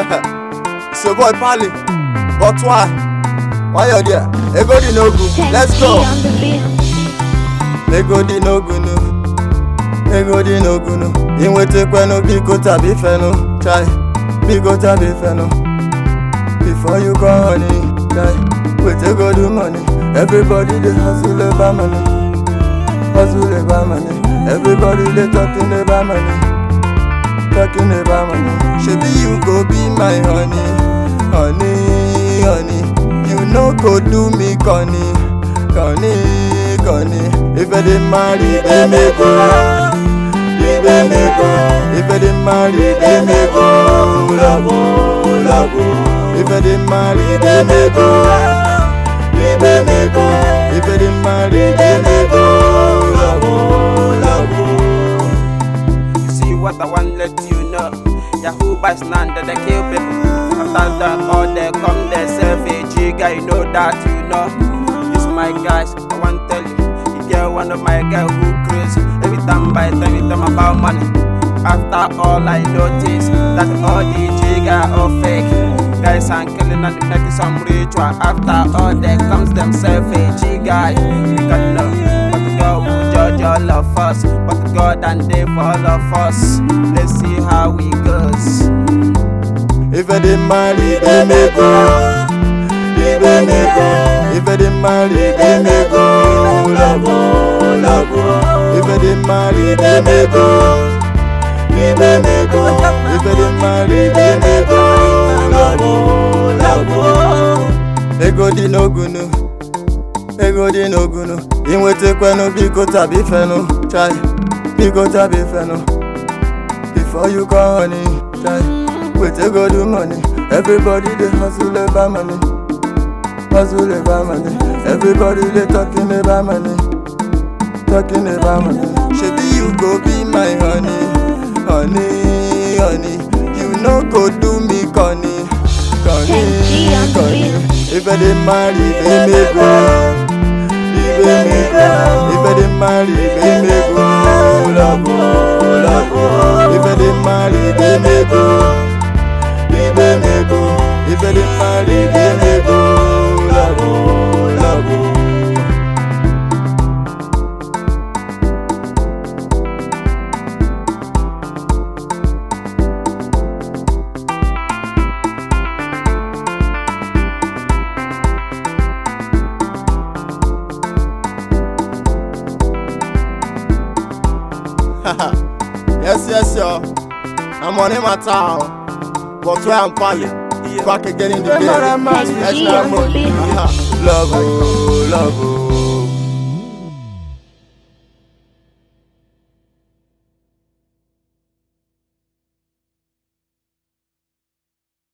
It's your boy Pali. But why? Why you there? Ego di no good. Let's go. Ego di no good no. Ego di no good no. Inwete kweno biko tabi feno. Chai. Biko tabi feno. Before you go honey. Chai. Wait ego do money. Everybody they hustle about money. Hustle about money. Everybody they talking about money. Talking about money. Shebi you go be my honey. Honey, honey. You no go do me conny. Conny, conny. If I didn't marry, they may go. If they may go. If I didn't marry, they may go. Labo, labo. If I didn't marry, they may go. If they may go. If I didn't marry, they may go. Labo, labo. You see what I want let you know. Yahoo by slander, they kill people. After that, all they come, they self-age guy, you know that, you know. This my guys, I want to tell you. You get one of my guys who crazy. Every time by time you tell me about money. After all I notice that all the G guys are fake. Guys are killing and making some ritual. After all they comes themselves a G guy. We can know, but God will judge all of us. But God and they for all of us. Let's see how it goes. If I didn't marry, they may go. If they may go. If I didn't marry, they may go. Labo, labo. If I didn't marry, they may go. If they may go. If I didn't marry, they may go. Labo, labo. Ego di no gunu. Ego di no gunu. Inwete kweno biko tabi feno. Chai. Biko tabi feno. Before you go honey. Chai. Wait ego do money. Everybody they hustle about money. Hustle about money. Everybody they talking about money. Talking about money. Shebi you go be my honey. Honey, honey. You no go do me conny. Conny, conny. If I didn't marry, they may go. If they may go. If I didn't marry, they may go. Labo, labo. If I didn't marry, they may go. If they may go. If I didn't marry, they may go. Labo, labo. Yes, yes, yo. I'm on in my town. But where I'm Pali. Back again in the day. Love, love.